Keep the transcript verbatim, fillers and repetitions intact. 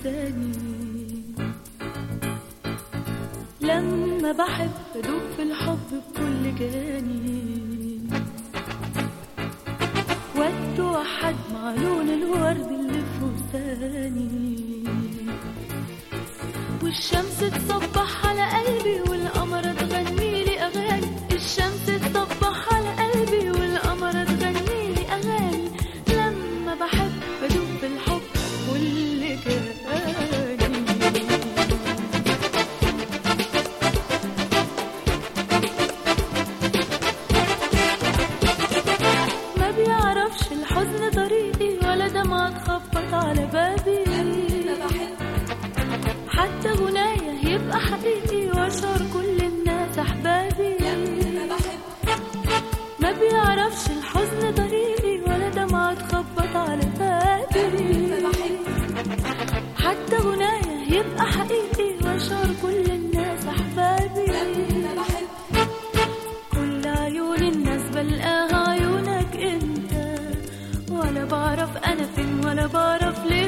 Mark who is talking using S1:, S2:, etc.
S1: لساني. لما بحب بدوب في الحب بكل جاني، واتوحد مع لون الورد اللي في وساني. والشمس تصبح على قلبي والقمر تغني لي اغاني. الشمس تصبح على قلبي والقمر تغني لي اغاني. لما بحب بدوب في الحب كل جاني. ما بيعرفش الحزن طريقي ولا دمعة تخبط على بابي. حتى غناية يبقى حقيقي واشعر كل الناس احبابي. ما بيعرفش الحزن طريقي ولا دمعة تخبط على بابي. حتى غناية يبقى حقيقي واشعر كل الناس احبابي. كل عيون الناس بلقاها عيونك انت، ولا بعرف انا فين ولا بعرف ليه.